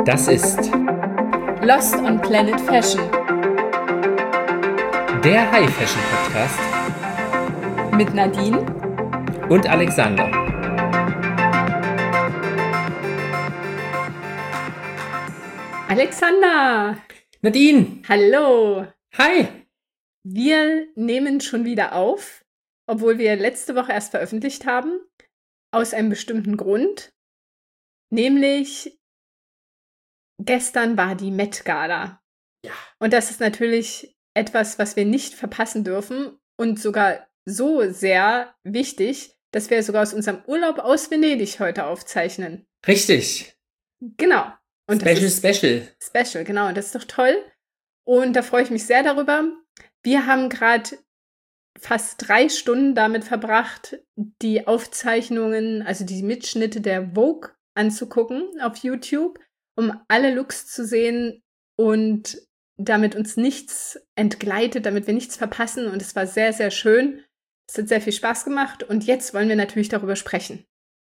Das ist Lost on Planet Fashion der High Fashion Podcast mit Nadine und Alexander. Alexander! Nadine! Hallo! Hi! Wir nehmen schon wieder auf, obwohl wir letzte Woche erst veröffentlicht haben, aus einem bestimmten Grund. Nämlich, gestern war die Met Gala. Ja. Und das ist natürlich etwas, was wir nicht verpassen dürfen und sogar so sehr wichtig, dass wir sogar aus unserem Urlaub aus Venedig heute aufzeichnen. Richtig. Genau. Und Special. Genau. Und das ist doch toll. Und da freue ich mich sehr darüber. Wir haben gerade fast 3 Stunden damit verbracht, die Aufzeichnungen, also die Mitschnitte der Vogue anzugucken auf YouTube, um alle Looks zu sehen und damit uns nichts entgleitet, damit wir nichts verpassen. Und es war sehr, sehr schön. Es hat sehr viel Spaß gemacht. Und jetzt wollen wir natürlich darüber sprechen.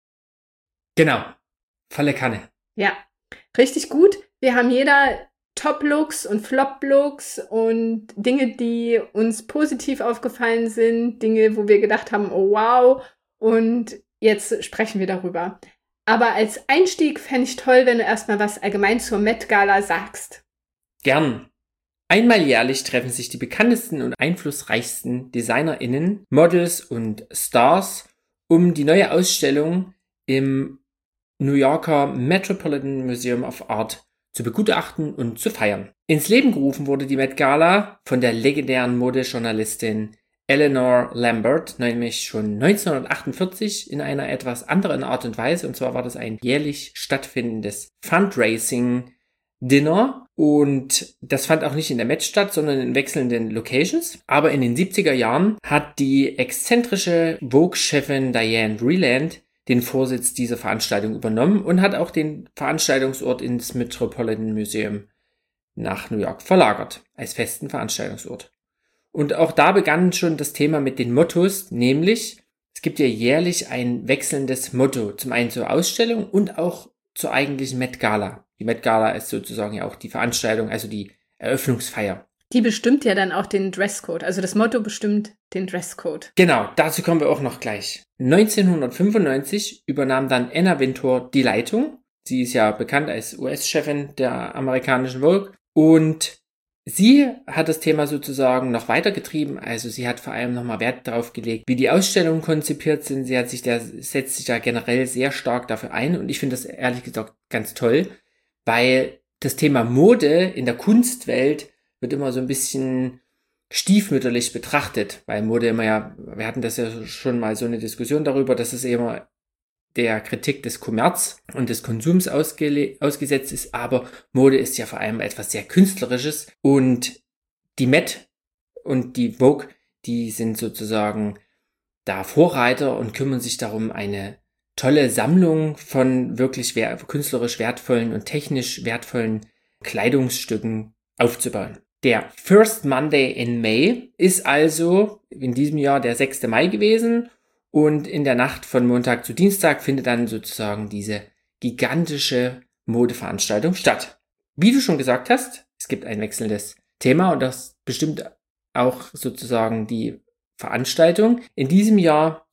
Genau. Volle Kanne. Ja, richtig gut. Wir haben jeder Top-Looks und Flop-Looks und Dinge, die uns positiv aufgefallen sind, Dinge, wo wir gedacht haben, oh wow, und jetzt sprechen wir darüber. Aber als Einstieg fände ich toll, wenn du erstmal was allgemein zur Met Gala sagst. Gern. Einmal jährlich treffen sich die bekanntesten und einflussreichsten DesignerInnen, Models und Stars, um die neue Ausstellung im New Yorker Metropolitan Museum of Art zu begutachten und zu feiern. Ins Leben gerufen wurde die Met Gala von der legendären Modejournalistin Eleanor Lambert, nämlich schon 1948 in einer etwas anderen Art und Weise. Und zwar war das ein jährlich stattfindendes Fundraising-Dinner. Und das fand auch nicht in der Met statt, sondern in wechselnden Locations. Aber in den 70er Jahren hat die exzentrische Vogue-Chefin Diane Vreeland den Vorsitz dieser Veranstaltung übernommen und hat auch den Veranstaltungsort ins Metropolitan Museum nach New York verlagert, als festen Veranstaltungsort. Und auch da begann schon das Thema mit den Mottos, nämlich es gibt ja jährlich ein wechselndes Motto, zum einen zur Ausstellung und auch zur eigentlichen Met Gala. Die Met Gala ist sozusagen ja auch die Veranstaltung, also die Eröffnungsfeier. Die bestimmt ja dann auch den Dresscode, also das Motto bestimmt den Dresscode. Genau, dazu kommen wir auch noch gleich. 1995 übernahm dann Anna Wintour die Leitung. Sie ist ja bekannt als US-Chefin der amerikanischen Vogue und sie hat das Thema sozusagen noch weitergetrieben. Also sie hat vor allem nochmal Wert darauf gelegt, wie die Ausstellungen konzipiert sind. Setzt sich da generell sehr stark dafür ein und ich finde das ehrlich gesagt ganz toll, weil das Thema Mode in der Kunstwelt wird immer so ein bisschen stiefmütterlich betrachtet, weil Mode immer ja, wir hatten das ja schon mal so eine Diskussion darüber, dass es immer der Kritik des Kommerz und des Konsums ausgesetzt ist, aber Mode ist ja vor allem etwas sehr Künstlerisches und die Met und die Vogue, die sind sozusagen da Vorreiter und kümmern sich darum, eine tolle Sammlung von wirklich künstlerisch wertvollen und technisch wertvollen Kleidungsstücken aufzubauen. Der First Monday in May ist also in diesem Jahr der 6. Mai gewesen und in der Nacht von Montag zu Dienstag findet dann sozusagen diese gigantische Modeveranstaltung statt. Wie du schon gesagt hast, es gibt ein wechselndes Thema und das bestimmt auch sozusagen die Veranstaltung. In diesem Jahr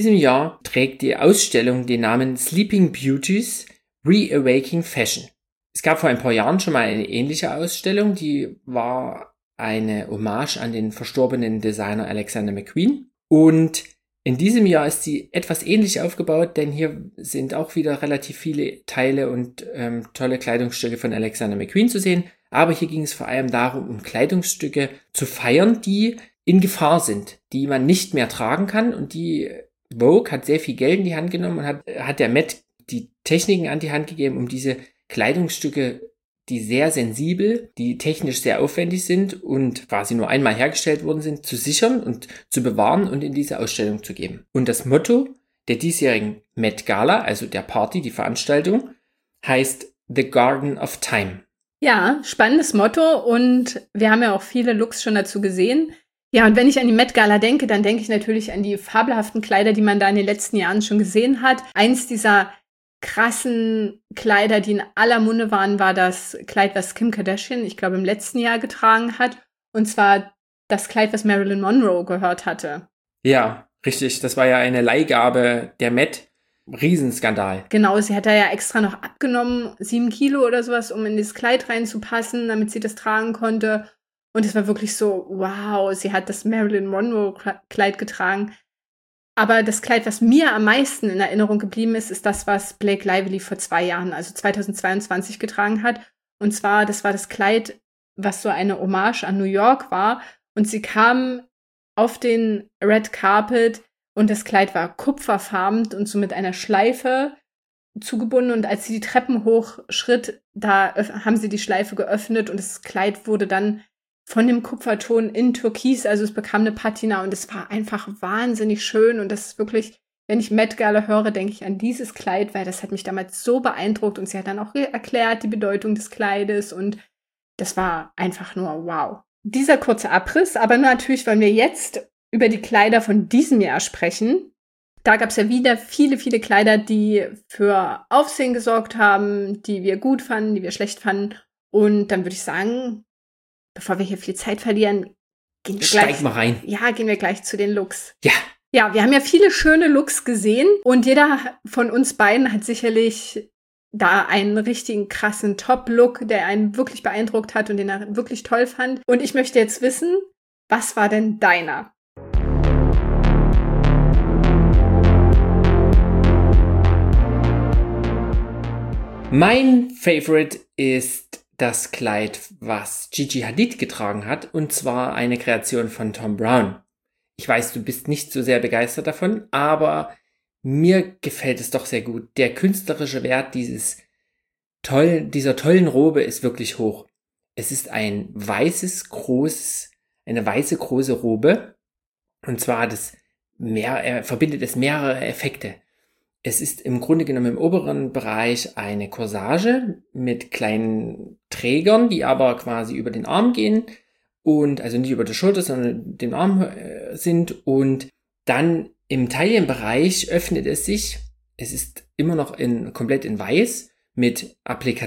trägt die Ausstellung den Namen Sleeping Beauties Reawaking Fashion. Es gab vor ein paar Jahren schon mal eine ähnliche Ausstellung, die war eine Hommage an den verstorbenen Designer Alexander McQueen. Und in diesem Jahr ist sie etwas ähnlich aufgebaut, denn hier sind auch wieder relativ viele Teile und tolle Kleidungsstücke von Alexander McQueen zu sehen. Aber hier ging es vor allem darum, um Kleidungsstücke zu feiern, die in Gefahr sind, die man nicht mehr tragen kann. Und die Vogue hat sehr viel Geld in die Hand genommen und hat der Met die Techniken an die Hand gegeben, um diese Kleidungsstücke, die sehr sensibel, die technisch sehr aufwendig sind und quasi nur einmal hergestellt worden sind, zu sichern und zu bewahren und in diese Ausstellung zu geben. Und das Motto der diesjährigen Met Gala, also der Party, die Veranstaltung, heißt The Garden of Time. Ja, spannendes Motto und wir haben ja auch viele Looks schon dazu gesehen. Ja, und wenn ich an die Met Gala denke, dann denke ich natürlich an die fabelhaften Kleider, die man da in den letzten Jahren schon gesehen hat. Eins dieser krassen Kleider, die in aller Munde waren, war das Kleid, was Kim Kardashian, ich glaube, im letzten Jahr getragen hat. Und zwar das Kleid, was Marilyn Monroe gehört hatte. Ja, richtig. Das war ja eine Leihgabe der Met. Riesenskandal. Genau, sie hat da ja extra noch abgenommen, 7 Kilo oder sowas, um in das Kleid reinzupassen, damit sie das tragen konnte. Und es war wirklich so, wow, sie hat das Marilyn Monroe-Kleid getragen. Aber das Kleid, was mir am meisten in Erinnerung geblieben ist, ist das, was Blake Lively vor 2 Jahren, also 2022, getragen hat. Und zwar, das war das Kleid, was so eine Hommage an New York war. Und sie kam auf den Red Carpet und das Kleid war kupferfarben und so mit einer Schleife zugebunden. Und als sie die Treppen hochschritt, da haben sie die Schleife geöffnet und das Kleid wurde dann von dem Kupferton in Türkis, also es bekam eine Patina und es war einfach wahnsinnig schön. Und das ist wirklich, wenn ich Met Gala höre, denke ich an dieses Kleid, weil das hat mich damals so beeindruckt und sie hat dann auch erklärt die Bedeutung des Kleides und das war einfach nur wow. Dieser kurze Abriss, aber natürlich wollen wir jetzt über die Kleider von diesem Jahr sprechen. Da gab es ja wieder viele, viele Kleider, die für Aufsehen gesorgt haben, die wir gut fanden, die wir schlecht fanden. Und dann würde ich sagen, bevor wir hier viel Zeit verlieren, gehen wir gleich zu den Looks. Ja. Ja, wir haben ja viele schöne Looks gesehen und jeder von uns beiden hat sicherlich da einen richtigen krassen Top-Look, der einen wirklich beeindruckt hat und den er wirklich toll fand. Und ich möchte jetzt wissen, was war denn deiner? Mein Favorite ist das Kleid, was Gigi Hadid getragen hat, und zwar eine Kreation von Thom Browne. Ich weiß, du bist nicht so sehr begeistert davon, aber mir gefällt es doch sehr gut. Der künstlerische Wert dieser tollen Robe ist wirklich hoch. Es ist eine weiße große Robe, und zwar verbindet es mehrere Effekte. Es ist im Grunde genommen im oberen Bereich eine Corsage mit kleinen Trägern, die aber quasi über den Arm gehen und also nicht über die Schulter, sondern den Arm sind. Und dann im Taillenbereich öffnet es sich. Es ist immer noch komplett in weiß mit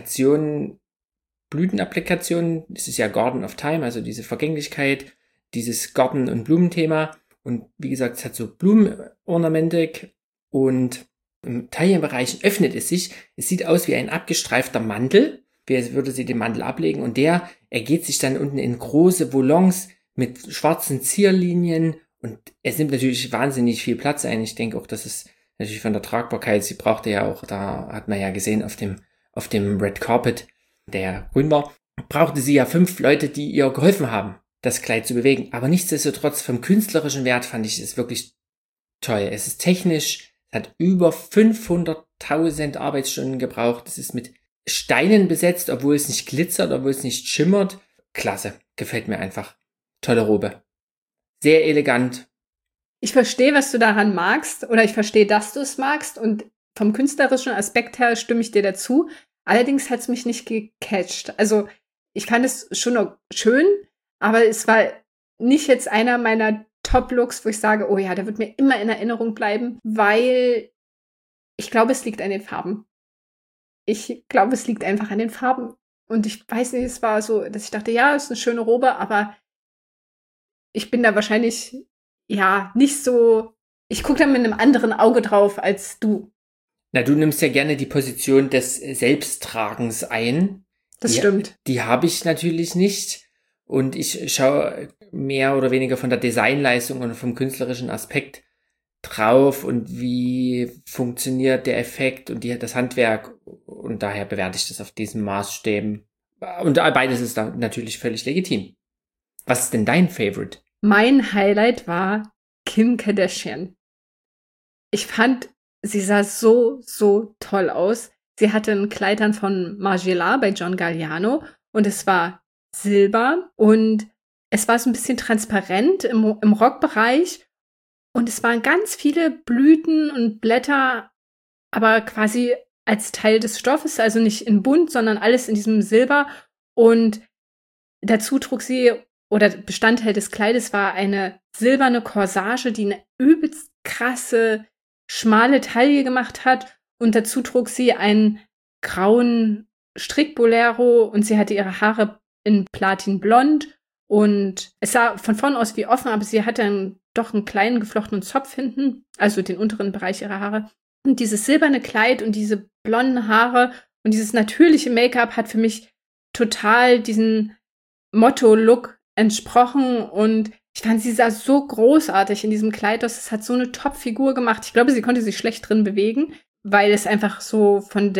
Blütenapplikationen. Es ist ja Garden of Time, also diese Vergänglichkeit, dieses Garten- und Blumenthema. Und wie gesagt, es hat so Blumenornamentik und im Taillenbereich öffnet es sich. Es sieht aus wie ein abgestreifter Mantel. Wie würde sie den Mantel ablegen und der ergeht sich dann unten in große Volants mit schwarzen Zierlinien und es nimmt natürlich wahnsinnig viel Platz ein. Ich denke auch, dass es natürlich von der Tragbarkeit, sie brauchte ja auch, da hat man ja gesehen auf dem Red Carpet, der grün war, brauchte sie ja 5 Leute, die ihr geholfen haben, das Kleid zu bewegen. Aber nichtsdestotrotz vom künstlerischen Wert fand ich es wirklich toll. Es ist technisch, es hat über 500.000 Arbeitsstunden gebraucht. Es ist mit Steinen besetzt, obwohl es nicht glitzert, obwohl es nicht schimmert. Klasse, gefällt mir einfach. Tolle Robe. Sehr elegant. Ich verstehe, was du daran magst, oder ich verstehe, dass du es magst und vom künstlerischen Aspekt her stimme ich dir dazu. Allerdings hat es mich nicht gecatcht. Also ich fand es schon noch schön, aber es war nicht jetzt einer meiner Top-Looks, wo ich sage, oh ja, der wird mir immer in Erinnerung bleiben, weil ich glaube, es liegt an den Farben. Ich glaube, es liegt einfach an den Farben. Und ich weiß nicht, es war so, dass ich dachte, ja, ist eine schöne Robe, aber ich bin da wahrscheinlich, ja, nicht so, ich gucke da mit einem anderen Auge drauf als du. Na, du nimmst ja gerne die Position des Selbsttragens ein. Das stimmt. Die habe ich natürlich nicht. Und ich schaue mehr oder weniger von der Designleistung und vom künstlerischen Aspekt drauf und wie funktioniert der Effekt und das Handwerk. Und daher bewerte ich das auf diesen Maßstäben. Und beides ist da natürlich völlig legitim. Was ist denn dein Favorite? Mein Highlight war Kim Kardashian. Ich fand, sie sah so, so toll aus. Sie hatte ein Kleid an von Margiela bei John Galliano und es war silber und es war so ein bisschen transparent im Rockbereich und es waren ganz viele Blüten und Blätter, aber quasi als Teil des Stoffes, also nicht in bunt, sondern alles in diesem Silber und dazu trug sie, oder Bestandteil des Kleides war eine silberne Corsage, die eine übelst krasse, schmale Taille gemacht hat Und dazu trug sie einen grauen Strickbolero und sie hatte ihre Haare in Platinblond. Und es sah von vorn aus wie offen, aber sie hatte doch einen kleinen geflochtenen Zopf hinten, also den unteren Bereich ihrer Haare. Und dieses silberne Kleid und diese blonden Haare und dieses natürliche Make-up hat für mich total diesen Motto-Look entsprochen. Und ich fand, sie sah so großartig in diesem Kleid aus. Es hat so eine Top-Figur gemacht. Ich glaube, sie konnte sich schlecht drin bewegen, weil es einfach so von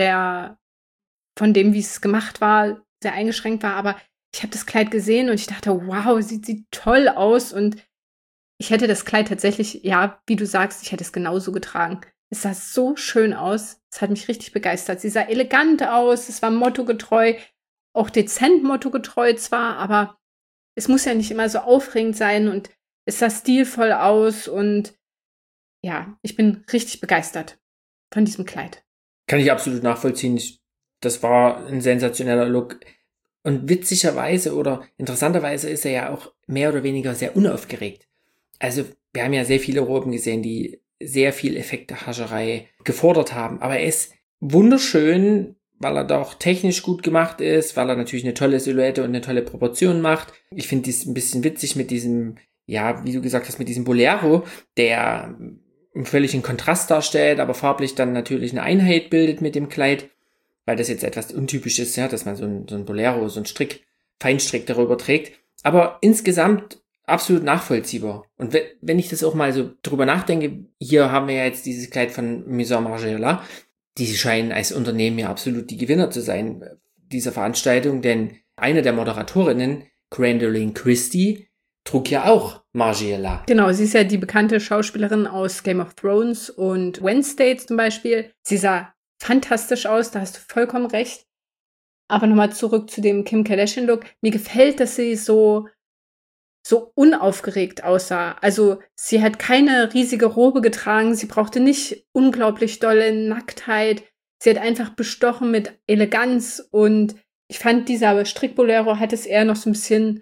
dem, wie es gemacht war, sehr eingeschränkt war. Aber ich habe das Kleid gesehen und ich dachte, wow, sieht toll aus. Und ich hätte das Kleid tatsächlich, ja, wie du sagst, ich hätte es genauso getragen. Es sah so schön aus. Es hat mich richtig begeistert. Sie sah elegant aus. Es war mottogetreu, auch dezent mottogetreu zwar, aber es muss ja nicht immer so aufregend sein und es sah stilvoll aus. Und ja, ich bin richtig begeistert von diesem Kleid. Kann ich absolut nachvollziehen. Das war ein sensationeller Look. Und witzigerweise oder interessanterweise ist er ja auch mehr oder weniger sehr unaufgeregt. Also wir haben ja sehr viele Roben gesehen, die sehr viel Effektehascherei gefordert haben. Aber er ist wunderschön, weil er doch technisch gut gemacht ist, weil er natürlich eine tolle Silhouette und eine tolle Proportion macht. Ich finde dies ein bisschen witzig mit diesem, ja, wie du gesagt hast, mit diesem Bolero, der einen völligen Kontrast darstellt, aber farblich dann natürlich eine Einheit bildet mit dem Kleid, weil das jetzt etwas untypisch ist, ja, dass man so ein Bolero, so ein Feinstrick darüber trägt. Aber insgesamt absolut nachvollziehbar. Und wenn ich das auch mal so drüber nachdenke, hier haben wir ja jetzt dieses Kleid von Maison Margiela, die scheinen als Unternehmen ja absolut die Gewinner zu sein dieser Veranstaltung, denn eine der Moderatorinnen, Gwendolyn Christie, trug ja auch Margiela. Genau, sie ist ja die bekannte Schauspielerin aus Game of Thrones und Wednesday zum Beispiel. Sie sah fantastisch aus, da hast du vollkommen recht. Aber nochmal zurück zu dem Kim Kardashian-Look. Mir gefällt, dass sie so unaufgeregt aussah. Also sie hat keine riesige Robe getragen, sie brauchte nicht unglaublich dolle Nacktheit. Sie hat einfach bestochen mit Eleganz und ich fand, dieser Strickbolero hat es eher noch so ein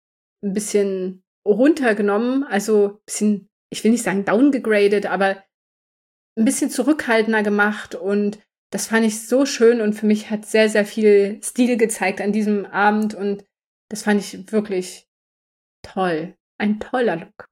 bisschen runtergenommen, also ein bisschen, ich will nicht sagen downgegradet, aber ein bisschen zurückhaltender gemacht und das fand ich so schön und für mich hat sehr, sehr viel Stil gezeigt an diesem Abend und das fand ich wirklich toll. Ein toller Look.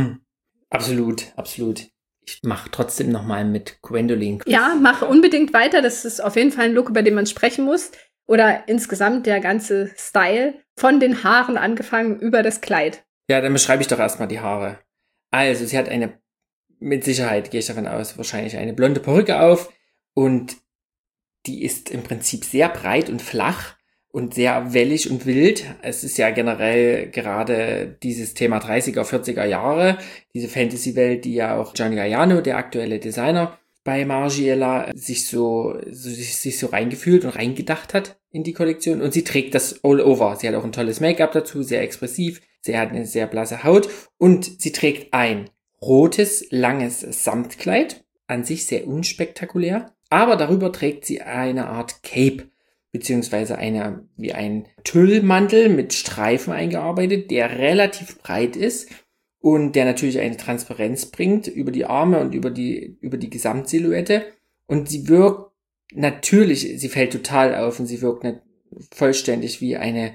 Absolut, absolut. Ich mache trotzdem nochmal mit Gwendolyn. Ja, mach unbedingt weiter. Das ist auf jeden Fall ein Look, über den man sprechen muss. Oder insgesamt der ganze Style. Von den Haaren angefangen über das Kleid. Ja, dann beschreibe ich doch erstmal die Haare. Also, sie hat mit Sicherheit, gehe ich davon aus, wahrscheinlich eine blonde Perücke auf. Und die ist im Prinzip sehr breit und flach. Und sehr wellig und wild. Es ist ja generell gerade dieses Thema 30er, 40er Jahre, diese Fantasy-Welt, die ja auch John Galliano, der aktuelle Designer bei Margiela, sich so reingefühlt und reingedacht hat in die Kollektion. Und sie trägt das all over. Sie hat auch ein tolles Make-up dazu, sehr expressiv. Sie hat eine sehr blasse Haut. Und sie trägt ein rotes, langes Samtkleid. An sich sehr unspektakulär. Aber darüber trägt sie eine Art Cape. Beziehungsweise wie ein Tüllmantel mit Streifen eingearbeitet, der relativ breit ist und der natürlich eine Transparenz bringt über die Arme und über die Gesamtsilhouette. Und sie wirkt natürlich, sie fällt total auf und sie wirkt nicht vollständig wie eine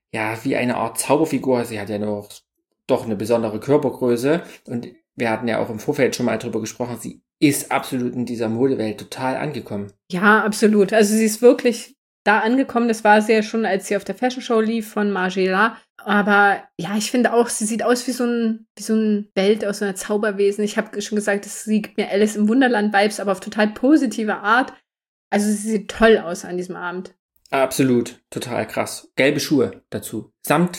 Art Zauberfigur. Sie hat ja doch eine besondere Körpergröße und wir hatten ja auch im Vorfeld schon mal drüber gesprochen, sie ist absolut in dieser Modewelt total angekommen. Ja, absolut. Also sie ist wirklich da angekommen. Das war sie ja schon, als sie auf der Fashion Show lief von Margiela. Aber ja, ich finde auch, sie sieht aus wie so ein Welt aus so einer Zauberwesen. Ich habe schon gesagt, sie gibt mir Alice im Wunderland-Vibes, aber auf total positive Art. Also sie sieht toll aus an diesem Abend. Absolut, total krass. Gelbe Schuhe dazu. Samt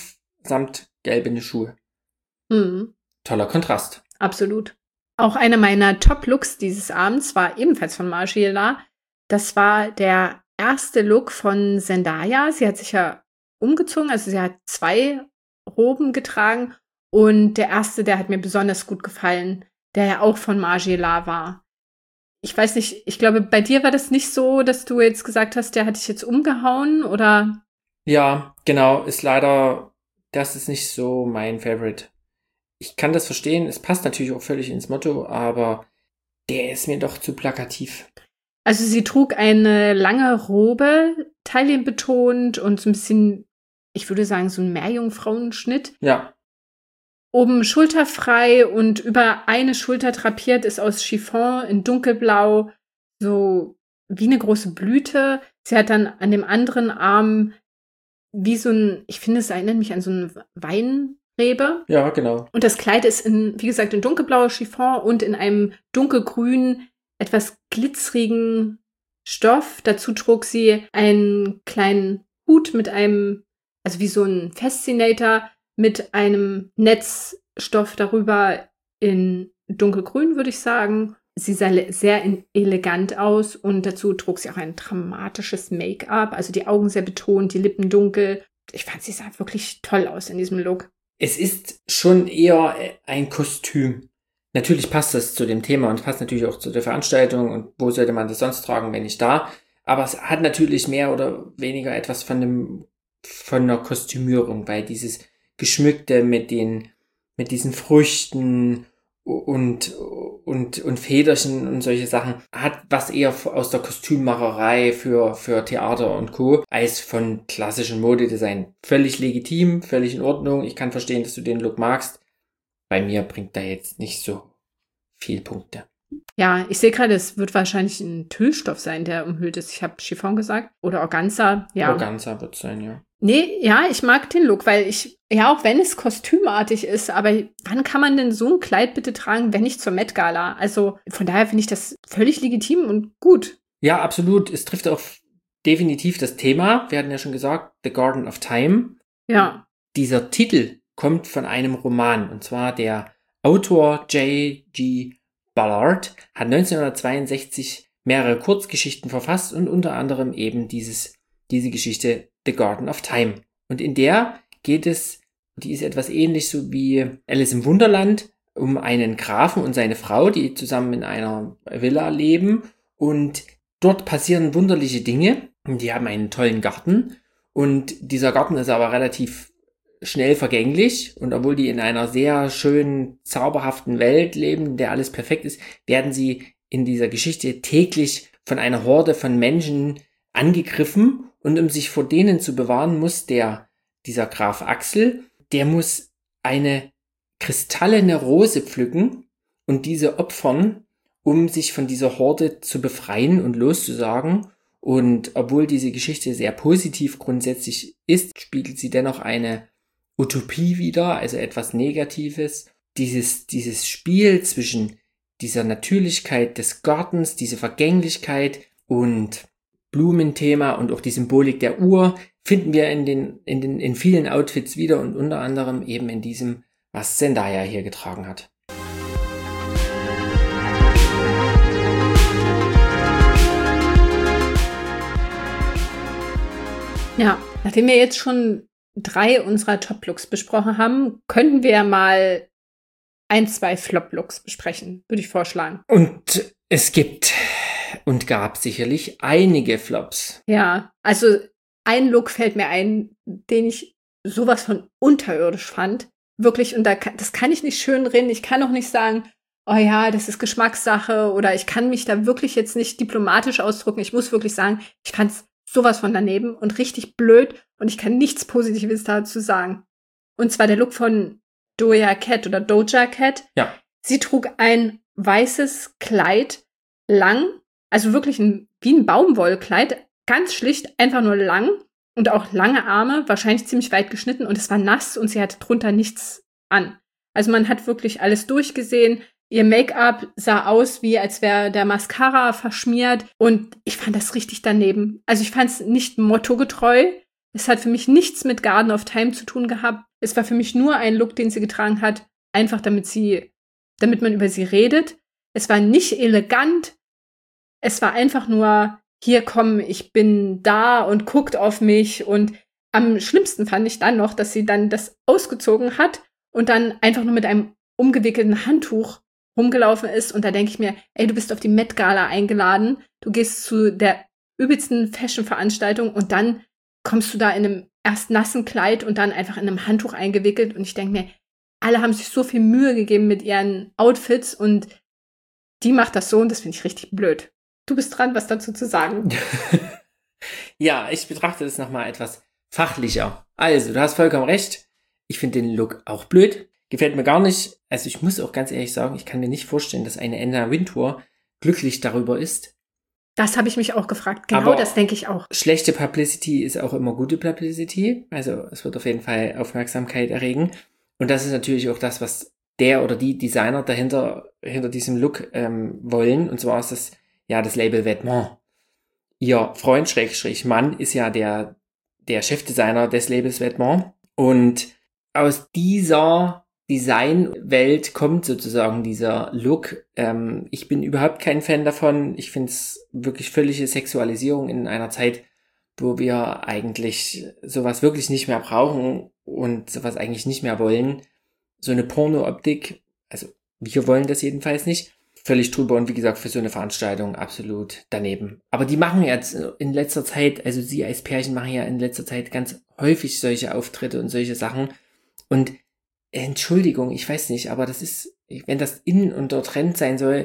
gelbe Schuhe. Mhm. Toller Kontrast. Absolut. Auch einer meiner Top-Looks dieses Abends war ebenfalls von Margiela. Das war der erste Look von Zendaya. Sie hat sich ja umgezogen, also sie hat 2 Roben getragen und der erste, der hat mir besonders gut gefallen, der ja auch von Margiela war. Ich weiß nicht, ich glaube, bei dir war das nicht so, dass du jetzt gesagt hast, der hat dich jetzt umgehauen, oder? Ja, genau, das ist nicht so mein Favorite. Ich kann das verstehen, es passt natürlich auch völlig ins Motto, aber der ist mir doch zu plakativ. Also sie trug eine lange Robe, taillenbetont und so ein bisschen, ich würde sagen, so ein Meerjungfrauenschnitt. Ja. Oben schulterfrei und über eine Schulter drapiert ist aus Chiffon in dunkelblau so wie eine große Blüte. Sie hat dann an dem anderen Arm wie so ein, ich finde, es erinnert mich an so eine Weinrebe. Ja, genau. Und das Kleid ist wie gesagt, in dunkelblauer Chiffon und in einem dunkelgrünen, etwas glitzerigen Stoff. Dazu trug sie einen kleinen Hut mit einem, also wie so ein Fascinator, mit einem Netzstoff darüber in dunkelgrün, würde ich sagen. Sie sah sehr elegant aus und dazu trug sie auch ein dramatisches Make-up, also die Augen sehr betont, die Lippen dunkel. Ich fand, sie sah wirklich toll aus in diesem Look. Es ist schon eher ein Kostüm. Natürlich passt das zu dem Thema und passt natürlich auch zu der Veranstaltung und wo sollte man das sonst tragen, wenn nicht da. Aber es hat natürlich mehr oder weniger etwas von einer Kostümierung, weil dieses Geschmückte mit diesen Früchten und Federchen und solche Sachen hat was eher aus der Kostümmacherei für Theater und Co. als von klassischem Modedesign. Völlig legitim, völlig in Ordnung. Ich kann verstehen, dass du den Look magst. Bei mir bringt da jetzt nicht so viel Punkte. Ja, ich sehe gerade, es wird wahrscheinlich ein Tüllstoff sein, der umhüllt ist. Ich habe Chiffon gesagt. Oder Organza. Ja. Organza wird es sein, ja. Nee, ja, ich mag den Look, weil auch wenn es kostümartig ist, aber wann kann man denn so ein Kleid bitte tragen, wenn nicht zur Met Gala? Also von daher finde ich das völlig legitim und gut. Ja, absolut. Es trifft auch definitiv das Thema. Wir hatten ja schon gesagt, The Garden of Time. Ja. Dieser Titel kommt von einem Roman, und zwar der Autor J.G. Ballard hat 1962 mehrere Kurzgeschichten verfasst und unter anderem eben diese Geschichte The Garden of Time. Und in der geht es, die ist etwas ähnlich so wie Alice im Wunderland, um einen Grafen und seine Frau, die zusammen in einer Villa leben. Und dort passieren wunderliche Dinge. Die haben einen tollen Garten. Und dieser Garten ist aber relativ schnell vergänglich. Und obwohl die in einer sehr schönen, zauberhaften Welt leben, in der alles perfekt ist, werden sie in dieser Geschichte täglich von einer Horde von Menschen angegriffen. Und um sich vor denen zu bewahren, muss dieser Graf Axel, der muss eine kristallene Rose pflücken und diese opfern, um sich von dieser Horde zu befreien und loszusagen. Und obwohl diese Geschichte sehr positiv grundsätzlich ist, spiegelt sie dennoch eine Utopie wider, also etwas Negatives. Dieses Spiel zwischen dieser Natürlichkeit des Gartens, diese Vergänglichkeit und Blumenthema und auch die Symbolik der Uhr finden wir in vielen Outfits wieder und unter anderem eben in diesem, was Zendaya hier getragen hat. Ja, nachdem wir jetzt schon 3 unserer Top-Looks besprochen haben, könnten wir mal 1, 2 Flop-Looks besprechen, würde ich vorschlagen. Und es gibt und gab sicherlich einige Flops. Ja, also ein Look fällt mir ein, den ich sowas von unterirdisch fand. Wirklich, und das kann ich nicht schönreden. Ich kann auch nicht sagen, oh ja, das ist Geschmackssache oder ich kann mich da wirklich jetzt nicht diplomatisch ausdrücken. Ich muss wirklich sagen, ich fand's sowas von daneben und richtig blöd und ich kann nichts Positives dazu sagen. Und zwar der Look von Doja Cat. Ja. Sie trug ein weißes Kleid, lang, also wirklich wie ein Baumwollkleid, ganz schlicht, einfach nur lang und auch lange Arme, wahrscheinlich ziemlich weit geschnitten und es war nass und sie hatte drunter nichts an. Also man hat wirklich alles durchgesehen. Ihr Make-up sah aus, wie als wäre der Mascara verschmiert und ich fand das richtig daneben. Also ich fand es nicht mottogetreu. Es hat für mich nichts mit Garden of Time zu tun gehabt. Es war für mich nur ein Look, den sie getragen hat, einfach damit man über sie redet. Es war nicht elegant. Es war einfach nur, hier komm, ich bin da und guckt auf mich. Und am schlimmsten fand ich dann noch, dass sie dann das ausgezogen hat und dann einfach nur mit einem umgewickelten Handtuch rumgelaufen ist. Und da denke ich mir, ey, du bist auf die Met Gala eingeladen. Du gehst zu der übelsten Fashion-Veranstaltung und dann kommst du da in einem erst nassen Kleid und dann einfach in einem Handtuch eingewickelt. Und ich denke mir, alle haben sich so viel Mühe gegeben mit ihren Outfits und die macht das so und das finde ich richtig blöd. Du bist dran, was dazu zu sagen. Ja, ich betrachte das nochmal etwas fachlicher. Also, du hast vollkommen recht. Ich finde den Look auch blöd. Gefällt mir gar nicht. Also, ich muss auch ganz ehrlich sagen, ich kann mir nicht vorstellen, dass eine Anna Wintour glücklich darüber ist. Das habe ich mich auch gefragt. Genau, das denke ich auch. Schlechte Publicity ist auch immer gute Publicity. Also, es wird auf jeden Fall Aufmerksamkeit erregen. Und das ist natürlich auch das, was der oder die Designer hinter diesem Look wollen. Und zwar ist das ja das Label Vetements. Ihr Freund, Schrägstrich Mann, ist ja der Chefdesigner des Labels Vetements. Und aus dieser Designwelt kommt sozusagen dieser Look. Ich bin überhaupt kein Fan davon. Ich finde es wirklich völlige Sexualisierung in einer Zeit, wo wir eigentlich sowas wirklich nicht mehr brauchen und sowas eigentlich nicht mehr wollen. So eine Porno-Optik, also wir wollen das jedenfalls nicht. Völlig drüber und wie gesagt, für so eine Veranstaltung absolut daneben. Aber die machen jetzt in letzter Zeit, also sie als Pärchen machen ja in letzter Zeit ganz häufig solche Auftritte und solche Sachen. Und Entschuldigung, ich weiß nicht, aber das ist, wenn das in und der Trend sein soll,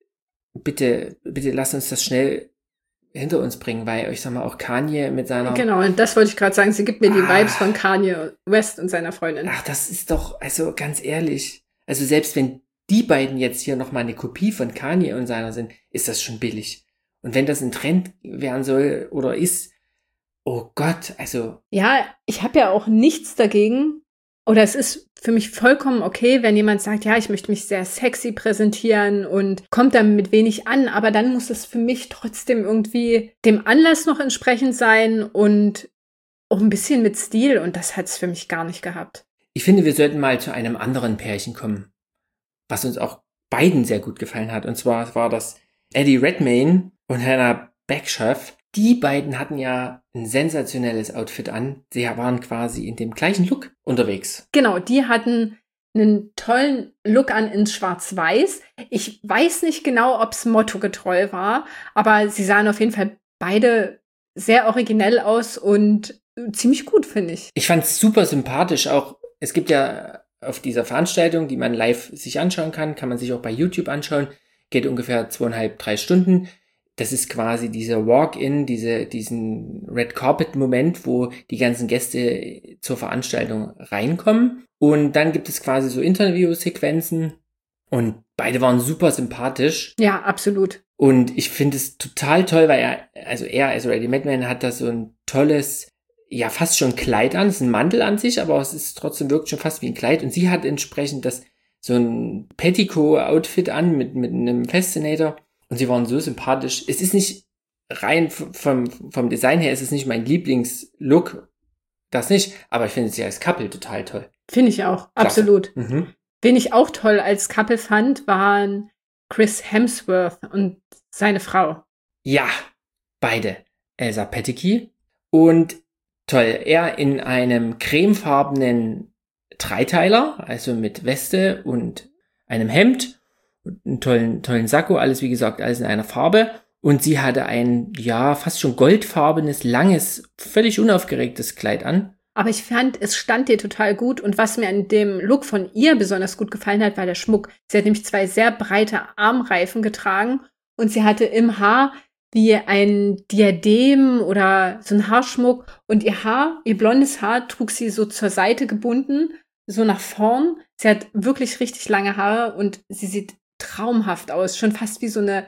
bitte lasst uns das schnell hinter uns bringen, weil ich sag mal auch Kanye mit seiner... Genau, und das wollte ich gerade sagen, sie gibt mir die Vibes von Kanye West und seiner Freundin. Ach, das ist doch, also ganz ehrlich, also selbst wenn die beiden jetzt hier nochmal eine Kopie von Kanye und seiner sind, ist das schon billig. Und wenn das ein Trend werden soll oder ist, oh Gott, also... Ja, ich habe ja auch nichts dagegen, oder es ist für mich vollkommen okay, wenn jemand sagt, ja, ich möchte mich sehr sexy präsentieren und kommt dann mit wenig an, aber dann muss es für mich trotzdem irgendwie dem Anlass noch entsprechend sein und auch ein bisschen mit Stil, und das hat es für mich gar nicht gehabt. Ich finde, wir sollten mal zu einem anderen Pärchen kommen, was uns auch beiden sehr gut gefallen hat. Und zwar war das Eddie Redmayne und Hannah Backsheff. Die beiden hatten ja ein sensationelles Outfit an. Sie waren quasi in dem gleichen Look unterwegs. Genau, die hatten einen tollen Look an in Schwarz-Weiß. Ich weiß nicht genau, ob es mottogetreu war, aber sie sahen auf jeden Fall beide sehr originell aus und ziemlich gut, finde ich. Ich fand es super sympathisch. Auch es gibt ja auf dieser Veranstaltung, die man live sich anschauen kann man sich auch bei YouTube anschauen. Geht ungefähr 2,5-3 Stunden. Das ist quasi dieser Walk-in, diesen Red Carpet-Moment, wo die ganzen Gäste zur Veranstaltung reinkommen. Und dann gibt es quasi so Interviewsequenzen. Und beide waren super sympathisch. Ja, absolut. Und ich finde es total toll, weil er, also Eddie Redmayne, hat da so ein tolles, ja fast schon Kleid an. Es ist ein Mantel an sich, aber es ist trotzdem wirkt schon fast wie ein Kleid. Und sie hat entsprechend so ein Petticoat-Outfit an mit einem Fascinator. Und sie waren so sympathisch. Es ist nicht rein vom Design her, es ist nicht mein Lieblingslook. Das nicht. Aber ich finde sie als Couple total toll. Finde ich auch. Klasse. Absolut. Mhm. Wen ich auch toll als Couple fand, waren Chris Hemsworth und seine Frau. Ja, beide. Elsa Pataky. Und toll, er in einem cremefarbenen Dreiteiler, also mit Weste und einem Hemd. Einen tollen Sakko, alles wie gesagt, alles in einer Farbe. Und sie hatte ein, ja, fast schon goldfarbenes, langes, völlig unaufgeregtes Kleid an. Aber ich fand, es stand ihr total gut. Und was mir an dem Look von ihr besonders gut gefallen hat, war der Schmuck. Sie hat nämlich 2 sehr breite Armreifen getragen und sie hatte im Haar wie ein Diadem oder so ein Haarschmuck. Und ihr blondes Haar trug sie so zur Seite gebunden, so nach vorn. Sie hat wirklich richtig lange Haare und sie sieht traumhaft aus, schon fast wie so eine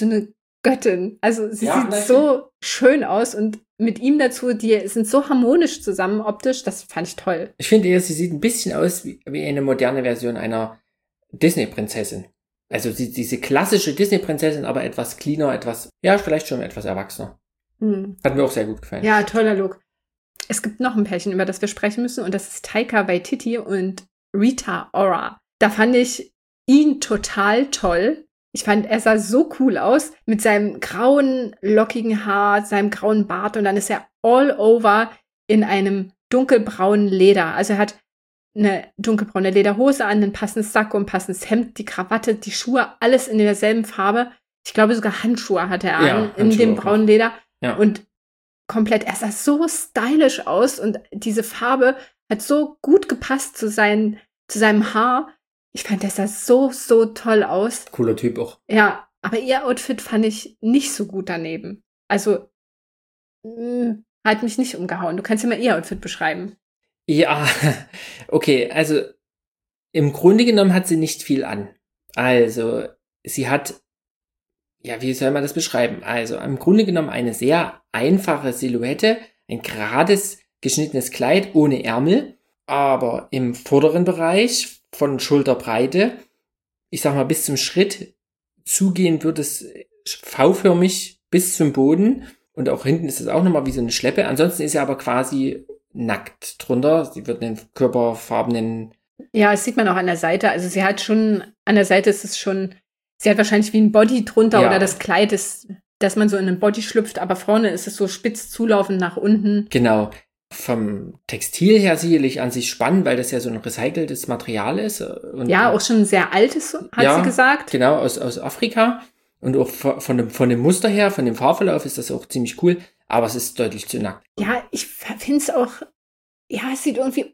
Göttin. Also sie sieht so schön aus und mit ihm dazu, die sind so harmonisch zusammen optisch, das fand ich toll. Ich finde eher, sie sieht ein bisschen aus wie eine moderne Version einer Disney-Prinzessin. Also diese klassische Disney-Prinzessin, aber etwas cleaner, vielleicht schon etwas erwachsener. Hat mir auch sehr gut gefallen. Ja, toller Look. Es gibt noch ein Pärchen, über das wir sprechen müssen, und das ist Taika Waititi und Rita Ora. Da fand ich ihn total toll. Ich fand, er sah so cool aus mit seinem grauen, lockigen Haar, seinem grauen Bart, und dann ist er all over in einem dunkelbraunen Leder. Also er hat eine dunkelbraune Lederhose an, ein passendes Sakko, ein passendes Hemd, die Krawatte, die Schuhe, alles in derselben Farbe. Ich glaube, sogar Handschuhe hatte er an, in dem braunen Leder. Ja. Und komplett, er sah so stylisch aus und diese Farbe hat so gut gepasst zu seinem Haar. Ich fand, der sah so toll aus. Cooler Typ auch. Ja, Aber ihr Outfit fand ich nicht so gut daneben. Also, hat mich nicht umgehauen. Du kannst ja mal ihr Outfit beschreiben. Ja, okay, also im Grunde genommen hat sie nicht viel an. Also, sie hat, ja, wie soll man das beschreiben? Also, im Grunde genommen eine sehr einfache Silhouette, ein gerades, geschnittenes Kleid ohne Ärmel, aber im vorderen Bereich von Schulterbreite, ich sag mal bis zum Schritt, zugehend wird es V-förmig bis zum Boden und auch hinten ist es auch nochmal wie so eine Schleppe. Ansonsten ist sie aber quasi nackt drunter. Sie wird einen körperfarbenen. Ja, das sieht man auch an der Seite. Also sie hat schon, an der Seite ist es schon, sie hat wahrscheinlich wie ein Body drunter oder das Kleid ist, dass man so in einen Body schlüpft, aber vorne ist es so spitz zulaufend nach unten. Genau. Vom Textil her sicherlich an sich spannend, weil das ja so ein recyceltes Material ist. Und ja, auch schon ein sehr altes, hat sie gesagt. Genau, aus Afrika. Und auch von dem Muster her, von dem Farbverlauf ist das auch ziemlich cool, aber es ist deutlich zu nackt. Ja, ich finde es auch, ja, es sieht irgendwie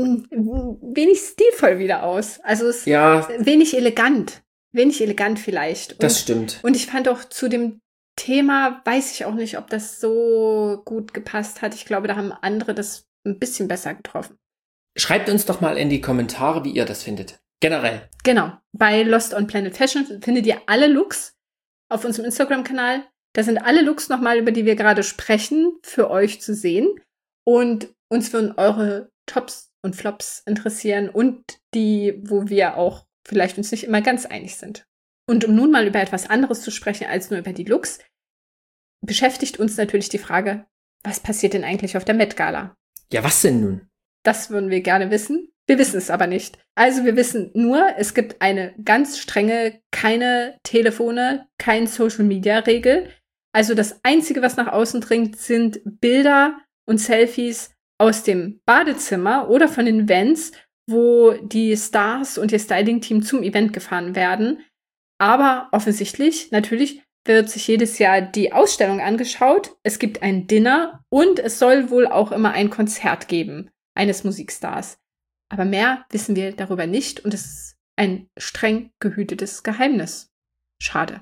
wenig stilvoll wieder aus. Also es ist wenig elegant vielleicht. Und, das stimmt. Und ich fand auch zu dem Thema, weiß ich auch nicht, ob das so gut gepasst hat. Ich glaube, da haben andere das ein bisschen besser getroffen. Schreibt uns doch mal in die Kommentare, wie ihr das findet. Generell. Genau. Bei Lost on Planet Fashion findet ihr alle Looks auf unserem Instagram-Kanal. Da sind alle Looks nochmal, über die wir gerade sprechen, für euch zu sehen. Und uns würden eure Tops und Flops interessieren und die, wo wir auch vielleicht uns nicht immer ganz einig sind. Und um nun mal über etwas anderes zu sprechen als nur über die Looks, beschäftigt uns natürlich die Frage, was passiert denn eigentlich auf der Met Gala? Ja, was denn nun? Das würden wir gerne wissen. Wir wissen es aber nicht. Also wir wissen nur, es gibt eine ganz strenge, keine Telefone, kein Social-Media-Regel. Also das Einzige, was nach außen dringt, sind Bilder und Selfies aus dem Badezimmer oder von den Events, wo die Stars und ihr Styling-Team zum Event gefahren werden. Aber offensichtlich, natürlich, wird sich jedes Jahr die Ausstellung angeschaut. Es gibt ein Dinner und es soll wohl auch immer ein Konzert geben eines Musikstars. Aber mehr wissen wir darüber nicht und es ist ein streng gehütetes Geheimnis. Schade.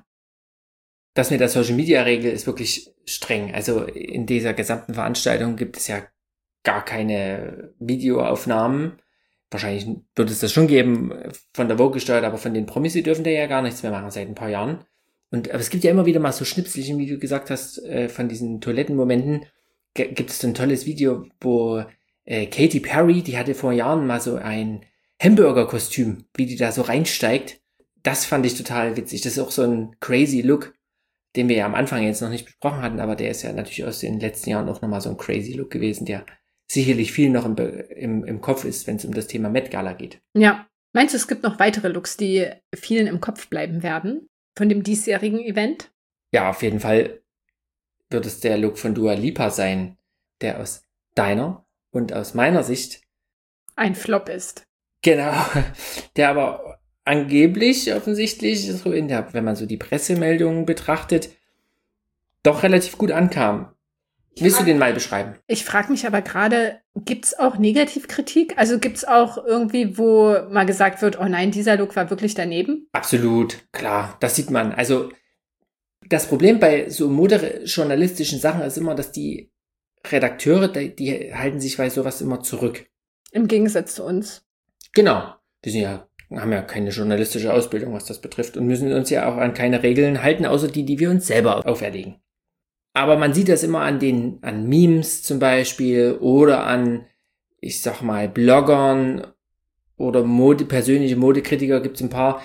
Das mit der Social-Media-Regel ist wirklich streng. Also in dieser gesamten Veranstaltung gibt es ja gar keine Videoaufnahmen. Wahrscheinlich wird es das schon geben, von der Vogue gesteuert, aber von den Promis, die dürfen da ja gar nichts mehr machen seit ein paar Jahren. Aber es gibt ja immer wieder mal so Schnipselchen, wie du gesagt hast, von diesen Toilettenmomenten. Gibt es so ein tolles Video, wo Katy Perry, die hatte vor Jahren mal so ein Hamburger-Kostüm, wie die da so reinsteigt. Das fand ich total witzig. Das ist auch so ein crazy Look, den wir ja am Anfang jetzt noch nicht besprochen hatten, aber der ist ja natürlich aus den letzten Jahren auch nochmal so ein crazy Look gewesen, der sicherlich viel noch im Kopf ist, wenn es um das Thema Met Gala geht. Ja. Meinst du, es gibt noch weitere Looks, die vielen im Kopf bleiben werden von dem diesjährigen Event? Ja, auf jeden Fall wird es der Look von Dua Lipa sein, der aus deiner und aus meiner Sicht ein Flop ist. Genau, der aber angeblich, offensichtlich, so wenn man so die Pressemeldungen betrachtet, doch relativ gut ankam. Willst du den mal beschreiben? Ich frage mich aber gerade, gibt's auch Negativkritik? Also gibt's auch irgendwie, wo mal gesagt wird, oh nein, dieser Look war wirklich daneben? Absolut, klar, das sieht man. Also das Problem bei so modejournalistischen Sachen ist immer, dass die Redakteure, die halten sich bei sowas immer zurück. Im Gegensatz zu uns. Genau, haben ja keine journalistische Ausbildung, was das betrifft und müssen uns ja auch an keine Regeln halten, außer die wir uns selber auferlegen. Aber man sieht das immer an Memes zum Beispiel oder an, ich sag mal, Bloggern oder persönliche Modekritiker gibt's ein paar,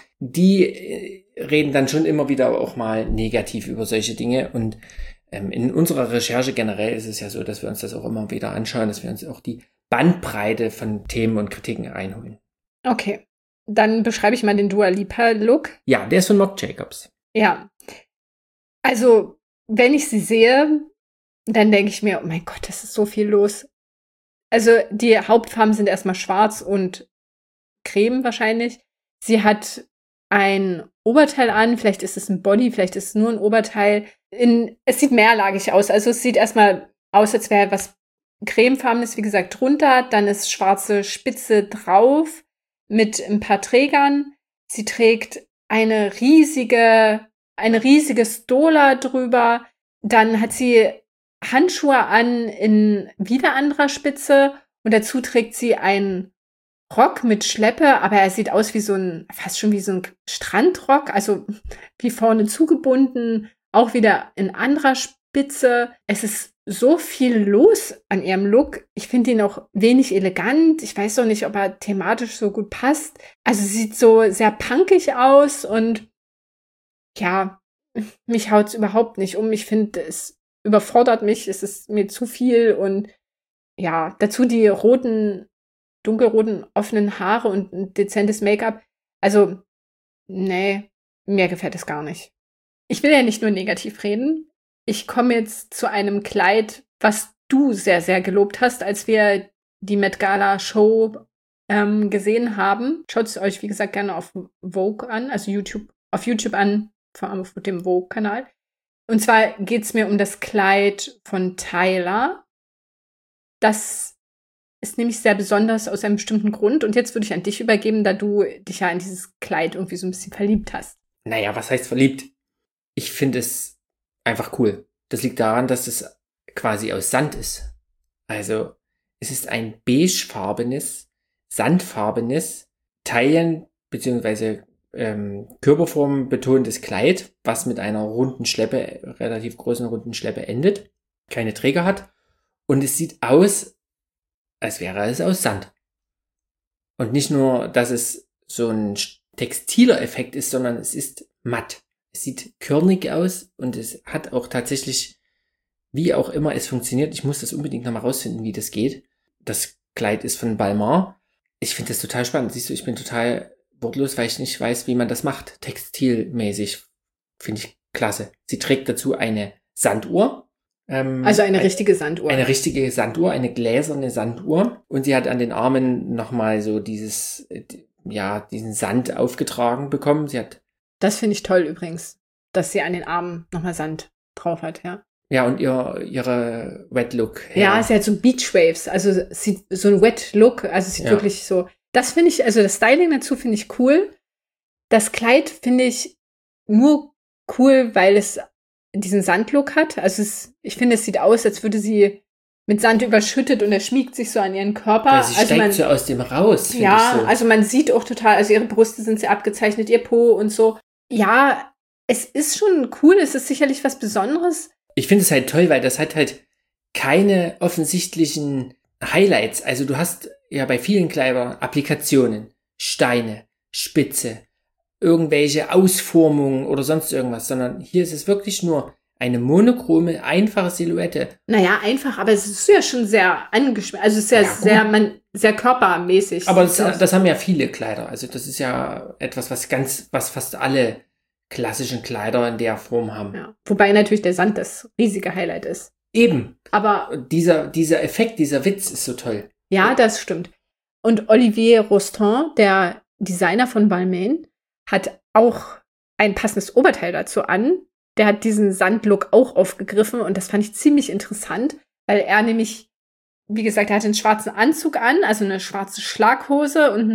die reden dann schon immer wieder auch mal negativ über solche Dinge und in unserer Recherche generell ist es ja so, dass wir uns das auch immer wieder anschauen, dass wir uns auch die Bandbreite von Themen und Kritiken einholen. Okay, dann beschreibe ich mal den Dua Lipa Look. Ja, der ist von Marc Jacobs. Ja, also wenn ich sie sehe, dann denke ich mir, oh mein Gott, das ist so viel los. Also die Hauptfarben sind erstmal schwarz und creme wahrscheinlich. Sie hat ein Oberteil an, vielleicht ist es ein Body, vielleicht ist es nur ein Oberteil. Es sieht mehrlagig aus, also es sieht erstmal aus, als wäre was cremefarbenes, wie gesagt, drunter. Dann ist schwarze Spitze drauf mit ein paar Trägern. Sie trägt eine riesige, eine riesige Stola drüber. Dann hat sie Handschuhe an in wieder anderer Spitze und dazu trägt sie einen Rock mit Schleppe, aber er sieht aus wie fast schon wie so ein Strandrock, also wie vorne zugebunden, auch wieder in anderer Spitze. Es ist so viel los an ihrem Look. Ich finde ihn auch wenig elegant. Ich weiß noch nicht, ob er thematisch so gut passt. Also sie sieht so sehr punkig aus und ja, mich haut's überhaupt nicht um. Ich finde, es überfordert mich, es ist mir zu viel und ja, dazu die dunkelroten, offenen Haare und ein dezentes Make-up. Also, nee, mir gefällt es gar nicht. Ich will ja nicht nur negativ reden. Ich komme jetzt zu einem Kleid, was du sehr, sehr gelobt hast, als wir die Met Gala Show gesehen haben. Schaut es euch, wie gesagt, gerne auf Vogue an, also auf YouTube an, vor allem auf dem Vogue-Kanal. Und zwar geht es mir um das Kleid von Tyler. Das ist nämlich sehr besonders aus einem bestimmten Grund. Und jetzt würde ich an dich übergeben, da du dich ja in dieses Kleid irgendwie so ein bisschen verliebt hast. Naja, was heißt verliebt? Ich finde es einfach cool. Das liegt daran, dass es quasi aus Sand ist. Also, es ist ein beigefarbenes, sandfarbenes, Taillen- bzw. Körperform betontes Kleid, was mit einer runden Schleppe, relativ großen runden Schleppe endet, keine Träger hat. Und es sieht aus, als wäre es aus Sand. Und nicht nur, dass es so ein textiler Effekt ist, sondern es ist matt. Es sieht körnig aus und es hat auch tatsächlich, wie auch immer es funktioniert, ich muss das unbedingt nochmal rausfinden, wie das geht. Das Kleid ist von Balmain. Ich finde das total spannend. Siehst du, ich bin total wortlos, weil ich nicht weiß, wie man das macht. Textilmäßig finde ich klasse. Sie trägt dazu eine Sanduhr. Also eine richtige Sanduhr. Eine richtige Sanduhr, eine gläserne Sanduhr. Und sie hat an den Armen nochmal so diesen Sand aufgetragen bekommen. Das finde ich toll übrigens, dass sie an den Armen nochmal Sand drauf hat, ja. Ja, und ihre Wet Look. Ja, sie hat so Beach Waves, also sieht so ein Wet Look, also sieht wirklich so. Das finde ich, also das Styling dazu finde ich cool. Das Kleid finde ich nur cool, weil es diesen Sandlook hat. Also ich finde, es sieht aus, als würde sie mit Sand überschüttet und er schmiegt sich so an ihren Körper. Ja, sie steigt so aus dem raus, finde ich so. Also man sieht auch total, also ihre Brüste sind sehr abgezeichnet, ihr Po und so. Ja, es ist schon cool, es ist sicherlich was Besonderes. Ich finde es halt toll, weil das hat halt keine offensichtlichen Highlights. Also du hast ja bei vielen Kleidern Applikationen, Steine, Spitze, irgendwelche Ausformungen oder sonst irgendwas, sondern hier ist es wirklich nur eine monochrome, einfache Silhouette. Naja, einfach, aber es ist ja schon sehr angeschwemmt, also es ist ja, sehr körpermäßig. Aber das haben ja viele Kleider, also das ist ja etwas, was fast alle klassischen Kleider in der Form haben. Ja. Wobei natürlich der Sand das riesige Highlight ist. Eben. Aber dieser Effekt, dieser Witz ist so toll. Ja, das stimmt. Und Olivier Rostand, der Designer von Balmain, hat auch ein passendes Oberteil dazu an. Der hat diesen Sandlook auch aufgegriffen und das fand ich ziemlich interessant, weil er nämlich, wie gesagt, er hatte einen schwarzen Anzug an, also eine schwarze Schlaghose und einen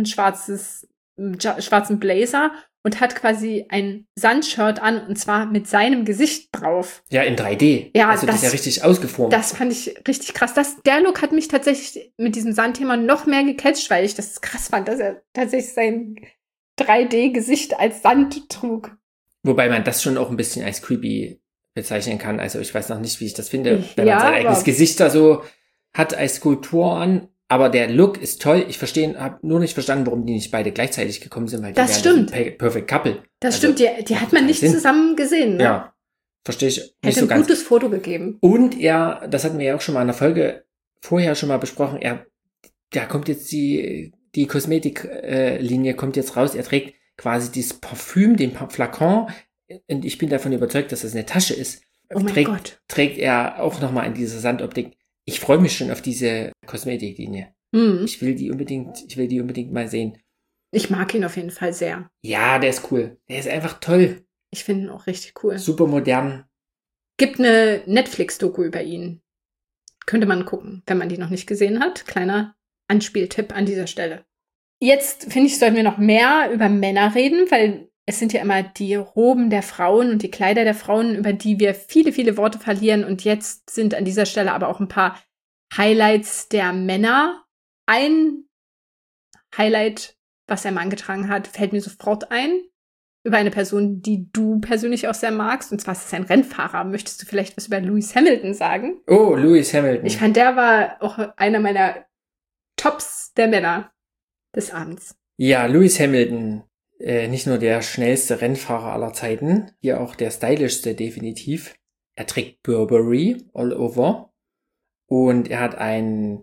schwarzen Blazer und hat quasi ein Sandshirt an und zwar mit seinem Gesicht drauf. Ja, in 3D. Ja, also das ist ja richtig ausgeformt. Das fand ich richtig krass. Der Look hat mich tatsächlich mit diesem Sandthema noch mehr gecatcht, weil ich das krass fand, dass er tatsächlich sein 3D-Gesicht als Sand trug. Wobei man das schon auch ein bisschen als creepy bezeichnen kann. Also ich weiß noch nicht, wie ich das finde, wenn man sein eigenes Gesicht da so hat als Skulptur an. Aber der Look ist toll. Ich habe nur nicht verstanden, warum die nicht beide gleichzeitig gekommen sind, weil die wären ein Perfect Couple. Das stimmt, die hat man nicht zusammen gesehen. Ne? Ja, verstehe ich nicht so ganz. Hätte ein gutes Foto gegeben. Und das hatten wir ja auch schon mal in der Folge vorher schon mal besprochen, da kommt jetzt die Kosmetiklinie kommt jetzt raus. Er trägt quasi dieses Parfüm, den Flakon. Und ich bin davon überzeugt, dass das eine Tasche ist. Oh mein Gott. Trägt er auch nochmal in dieser Sandoptik. Ich freue mich schon auf diese Kosmetiklinie. Ich will die unbedingt mal sehen. Ich mag ihn auf jeden Fall sehr. Ja, der ist cool. Der ist einfach toll. Ich finde ihn auch richtig cool. Super modern. Gibt eine Netflix-Doku über ihn. Könnte man gucken, wenn man die noch nicht gesehen hat. Kleiner Anspieltipp an dieser Stelle. Jetzt, finde ich, sollten wir noch mehr über Männer reden, weil es sind ja immer die Roben der Frauen und die Kleider der Frauen, über die wir viele, viele Worte verlieren. Und jetzt sind an dieser Stelle aber auch ein paar Highlights der Männer. Ein Highlight, was ein Mann getragen hat, fällt mir sofort ein. Über eine Person, die du persönlich auch sehr magst. Und zwar ist es ein Rennfahrer. Möchtest du vielleicht was über Lewis Hamilton sagen? Oh, Lewis Hamilton. Ich fand, der war auch einer meiner Tops der Männer des Abends. Ja, Lewis Hamilton. Nicht nur der schnellste Rennfahrer aller Zeiten, hier auch der stylischste definitiv. Er trägt Burberry all over und er hat ein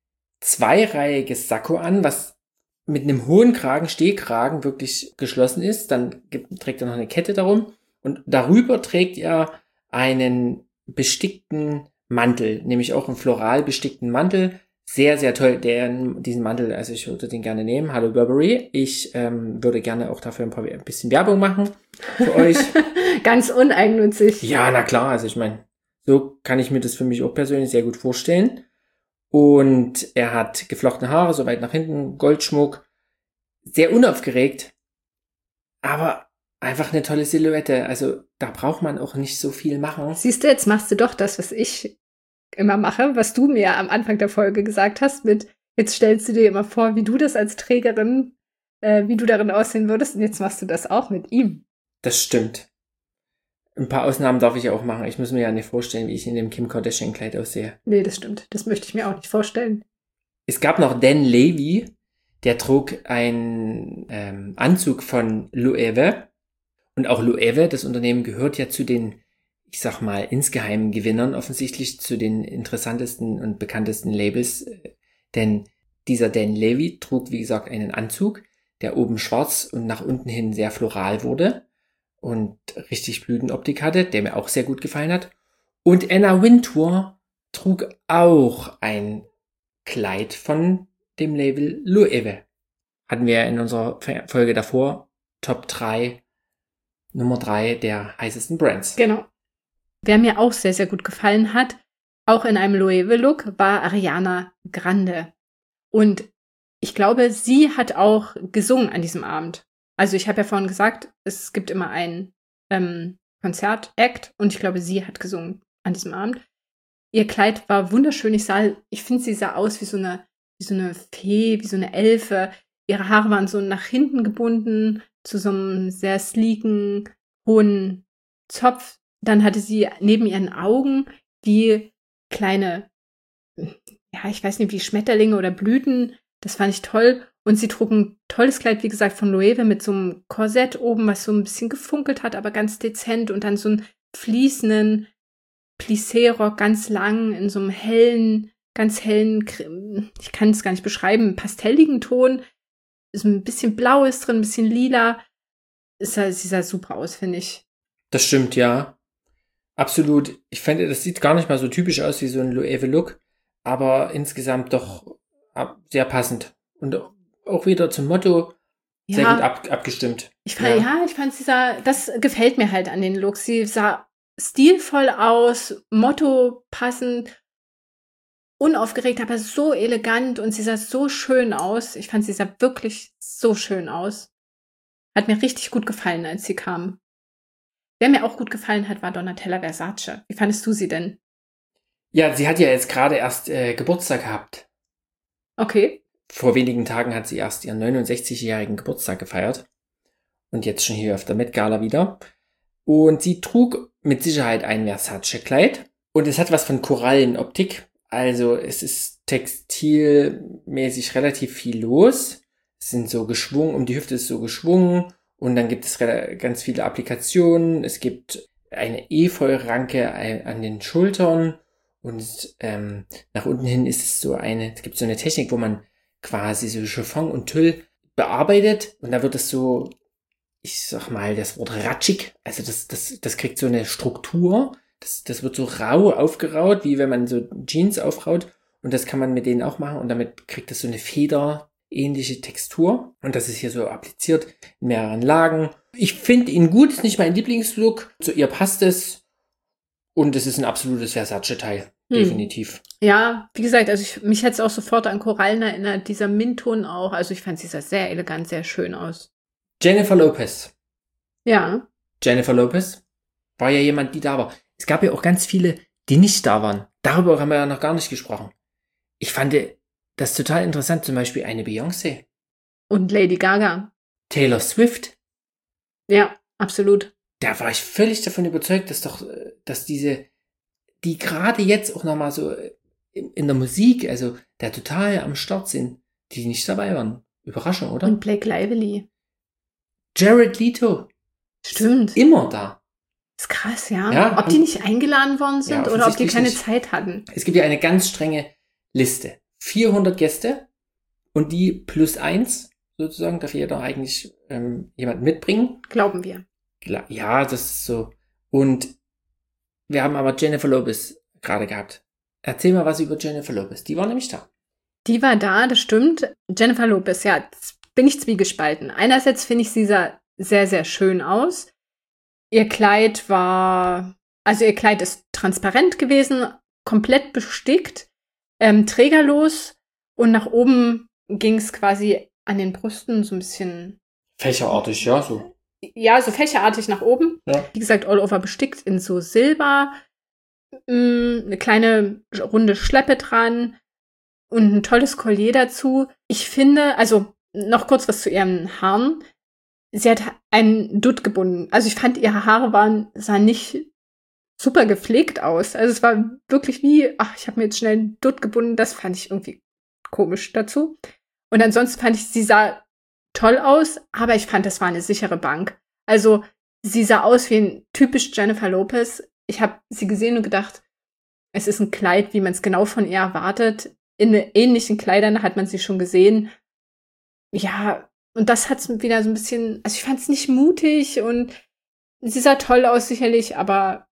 zweireihiges Sakko an, was mit einem hohen Kragen, Stehkragen wirklich geschlossen ist. Dann trägt er noch eine Kette darum und darüber trägt er einen bestickten Mantel, nämlich auch einen floral bestickten Mantel. Sehr, sehr toll, diesen Mantel, also ich würde den gerne nehmen. Hallo Burberry, ich würde gerne auch dafür ein bisschen Werbung machen für euch. Ganz uneigennützig. Ja, na klar, also ich meine, so kann ich mir das für mich auch persönlich sehr gut vorstellen. Und er hat geflochtene Haare, so weit nach hinten, Goldschmuck, sehr unaufgeregt, aber einfach eine tolle Silhouette. Also da braucht man auch nicht so viel machen. Siehst du, jetzt machst du doch das, was ich immer mache, was du mir am Anfang der Folge gesagt hast, jetzt stellst du dir immer vor, wie du das als Trägerin, wie du darin aussehen würdest, und jetzt machst du das auch mit ihm. Das stimmt. Ein paar Ausnahmen darf ich ja auch machen. Ich muss mir ja nicht vorstellen, wie ich in dem Kim Kardashian-Kleid aussehe. Nee, das stimmt. Das möchte ich mir auch nicht vorstellen. Es gab noch Dan Levy, der trug einen Anzug von Loewe. Und auch Loewe, das Unternehmen, gehört ja zu den, ich sag mal, insgeheimen Gewinnern offensichtlich, zu den interessantesten und bekanntesten Labels. Denn dieser Dan Levy trug, wie gesagt, einen Anzug, der oben schwarz und nach unten hin sehr floral wurde und richtig Blütenoptik hatte, der mir auch sehr gut gefallen hat. Und Anna Wintour trug auch ein Kleid von dem Label Loewe. Hatten wir in unserer Folge davor, Top 3, Nummer 3 der heißesten Brands. Genau. Wer mir auch sehr, sehr gut gefallen hat, auch in einem Loewe-Look, war Ariana Grande. Und ich glaube, sie hat auch gesungen an diesem Abend. Also ich habe ja vorhin gesagt, es gibt immer ein Konzert-Act und ich glaube, sie hat gesungen an diesem Abend. Ihr Kleid war wunderschön. Ich finde, sie sah aus wie so eine Fee, wie so eine Elfe. Ihre Haare waren so nach hinten gebunden, zu so einem sehr sleeken, hohen Zopf. Dann hatte sie neben ihren Augen wie kleine, ja, ich weiß nicht, wie Schmetterlinge oder Blüten. Das fand ich toll. Und sie trug ein tolles Kleid, wie gesagt, von Loewe mit so einem Korsett oben, was so ein bisschen gefunkelt hat, aber ganz dezent. Und dann so einen fließenden Plissé-Rock, ganz lang, in so einem ganz hellen, ich kann es gar nicht beschreiben, pastelligen Ton. So ein bisschen Blau ist drin, ein bisschen lila. Sie sah super aus, finde ich. Das stimmt, ja. Absolut. Ich finde, das sieht gar nicht mal so typisch aus wie so ein Loewe-Look, aber insgesamt doch sehr passend. Und auch wieder zum Motto sehr gut abgestimmt. Ich fand, das gefällt mir halt an den Looks. Sie sah stilvoll aus, Motto passend, unaufgeregt, aber so elegant und sie sah so schön aus. Ich fand, sie sah wirklich so schön aus. Hat mir richtig gut gefallen, als sie kam. Wer mir auch gut gefallen hat, war Donatella Versace. Wie fandest du sie denn? Ja, sie hat ja jetzt gerade erst Geburtstag gehabt. Okay. Vor wenigen Tagen hat sie erst ihren 69-jährigen Geburtstag gefeiert. Und jetzt schon hier auf der Met Gala wieder. Und sie trug mit Sicherheit ein Versace-Kleid. Und es hat was von Korallenoptik. Also es ist textilmäßig relativ viel los. Es sind so geschwungen, um die Hüfte ist so geschwungen. Und dann gibt es ganz viele Applikationen. Es gibt eine Efeu-Ranke an den Schultern. Und nach unten hin ist es es gibt so eine Technik, wo man quasi so Chiffon und Tüll bearbeitet. Und da wird es so, ich sag mal, das Wort ratschig. Also das kriegt so eine Struktur. Das wird so rau aufgeraut, wie wenn man so Jeans aufraut. Und das kann man mit denen auch machen. Und damit kriegt das so eine federähnliche Textur. Und das ist hier so appliziert in mehreren Lagen. Ich finde ihn gut, ist nicht mein Lieblingslook. Zu ihr passt es. Und es ist ein absolutes Versace-Teil. Definitiv. Ja, wie gesagt, also mich hat es auch sofort an Korallen erinnert. Dieser Mintton auch. Also ich fand, sie sah sehr elegant, sehr schön aus. Jennifer Lopez. Ja. Jennifer Lopez war ja jemand, die da war. Es gab ja auch ganz viele, die nicht da waren. Darüber haben wir ja noch gar nicht gesprochen. Ich fand das total interessant, zum Beispiel eine Beyoncé. Und Lady Gaga. Taylor Swift. Ja, absolut. Da war ich völlig davon überzeugt, dass die gerade jetzt auch nochmal so in der Musik, also da total am Start sind, die nicht dabei waren. Überraschung, oder? Und Blake Lively. Jared Leto. Stimmt. Ist immer da. Ist krass, ja. Ja, ob die nicht eingeladen worden sind ja, oder ob die keine nicht. Zeit hatten. Es gibt ja eine ganz strenge Liste. 400 Gäste und die +1 sozusagen, darf jeder eigentlich jemanden mitbringen. Glauben wir. Ja, das ist so. Und wir haben aber Jennifer Lopez gerade gehabt. Erzähl mal was über Jennifer Lopez. Die war nämlich da. Die war da, das stimmt. Jennifer Lopez, ja, jetzt bin ich zwiegespalten. Einerseits finde ich, sie sah sehr, sehr schön aus. Ihr Kleid ist transparent gewesen, komplett bestickt, trägerlos und nach oben ging es quasi an den Brüsten so ein bisschen Fächerartig, ja, so. Ja, so fächerartig nach oben. Ja. Wie gesagt, all over bestickt in so Silber, eine kleine runde Schleppe dran und ein tolles Collier dazu. Ich finde, also noch kurz was zu ihren Haaren. Sie hat einen Dutt gebunden. Also ich fand, ihre Haare sahen nicht super gepflegt aus. Also es war wirklich wie, ich habe mir jetzt schnell einen Dutt gebunden. Das fand ich irgendwie komisch dazu. Und ansonsten fand ich, sie sah toll aus, aber ich fand, das war eine sichere Bank. Also sie sah aus wie ein typisch Jennifer Lopez. Ich habe sie gesehen und gedacht, es ist ein Kleid, wie man es genau von ihr erwartet. In ähnlichen Kleidern hat man sie schon gesehen. Ja, und das hat es wieder so ein bisschen, also ich fand es nicht mutig und sie sah toll aus sicherlich, aber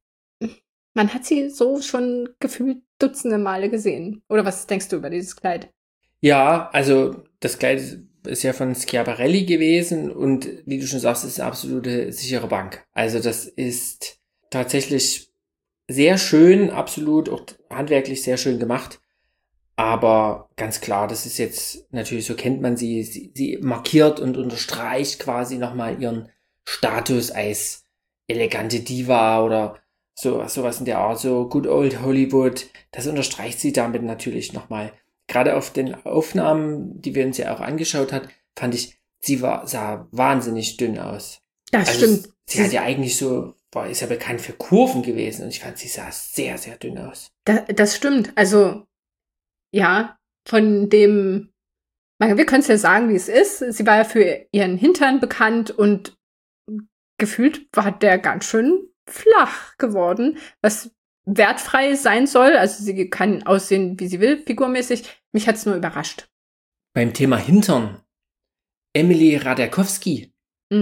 man hat sie so schon gefühlt dutzende Male gesehen. Oder was denkst du über dieses Kleid? Ja, also das Kleid ist ja von Schiaparelli gewesen und wie du schon sagst, ist eine absolute sichere Bank. Also das ist tatsächlich sehr schön, absolut auch handwerklich sehr schön gemacht. Aber ganz klar, das ist jetzt natürlich, so kennt man sie. Sie markiert und unterstreicht quasi nochmal ihren Status als elegante Diva oder sowas in der Art, so Good Old Hollywood. Das unterstreicht sie damit natürlich nochmal. Gerade auf den Aufnahmen, die wir uns ja auch angeschaut hat, fand ich, sah wahnsinnig dünn aus. Das stimmt. Sie hat ja eigentlich ist ja bekannt für Kurven gewesen und ich fand, sie sah sehr, sehr dünn aus. Das stimmt. Also, ja, wir können es ja sagen, wie es ist. Sie war ja für ihren Hintern bekannt und gefühlt war der ganz schön flach geworden, was wertfrei sein soll. Also sie kann aussehen, wie sie will, figurmäßig. Mich hat's nur überrascht. Beim Thema Hintern, Emily Ratajkowski.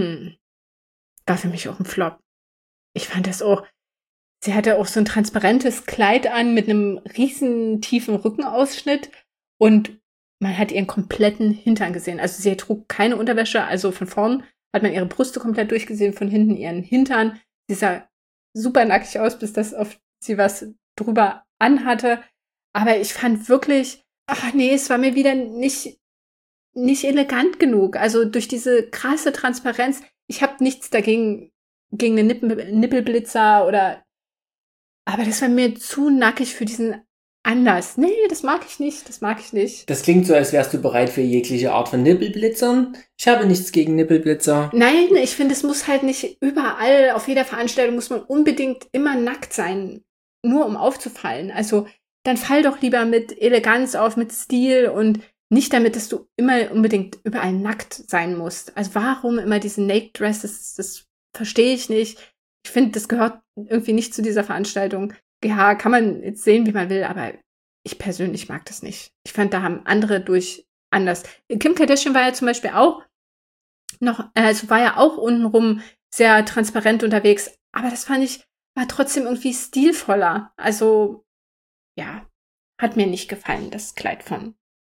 War für mich auch ein Flop. Ich fand das auch. Sie hatte auch so ein transparentes Kleid an mit einem riesen tiefen Rückenausschnitt und man hat ihren kompletten Hintern gesehen. Also sie trug keine Unterwäsche, also von vorn hat man ihre Brüste komplett durchgesehen, von hinten ihren Hintern. Sie sah super nackig aus, bis das auf sie was drüber anhatte. Aber ich fand wirklich, es war mir wieder nicht elegant genug. Also durch diese krasse Transparenz, ich habe nichts dagegen, gegen einen Nippelblitzer aber das war mir zu nackig für diesen Anlass. Nee, das mag ich nicht. Das klingt so, als wärst du bereit für jegliche Art von Nippelblitzern. Ich habe nichts gegen Nippelblitzer. Nein, ich finde, es muss halt nicht überall, auf jeder Veranstaltung muss man unbedingt immer nackt sein, nur um aufzufallen. Also dann fall doch lieber mit Eleganz auf, mit Stil und nicht damit, dass du immer unbedingt überall nackt sein musst. Also warum immer diese Naked Dresses, das verstehe ich nicht. Ich finde, das gehört irgendwie nicht zu dieser Veranstaltung. Ja, kann man jetzt sehen, wie man will, aber ich persönlich mag das nicht. Ich fand, da haben andere anders. Kim Kardashian war ja zum Beispiel auch war ja auch untenrum sehr transparent unterwegs, aber das fand ich, war trotzdem irgendwie stilvoller. Also, ja, hat mir nicht gefallen, das Kleid von.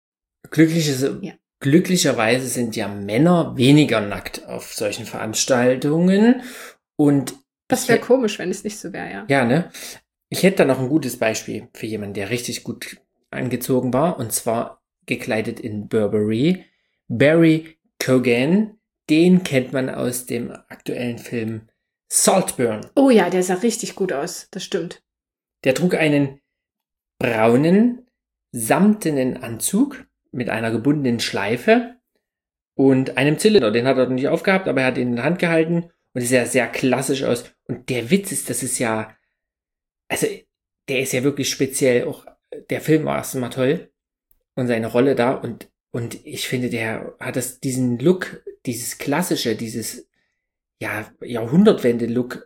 Glücklicherweise sind ja Männer weniger nackt auf solchen Veranstaltungen und das wäre komisch, wenn es nicht so wäre, ja. Ja, ne? Ich hätte da noch ein gutes Beispiel für jemanden, der richtig gut angezogen war, und zwar gekleidet in Burberry. Barry Keoghan, den kennt man aus dem aktuellen Film Saltburn. Oh ja, der sah richtig gut aus, das stimmt. Der trug einen braunen, samtenen Anzug mit einer gebundenen Schleife und einem Zylinder. Den hat er noch nicht aufgehabt, aber er hat ihn in der Hand gehalten und ist ja sehr klassisch aus. Und der Witz ist, das ist ja, also der ist ja wirklich speziell. Auch der Film war erstmal toll und seine Rolle da und ich finde, der hat diesen Look, dieses klassische, dieses Jahrhundertwende-Look,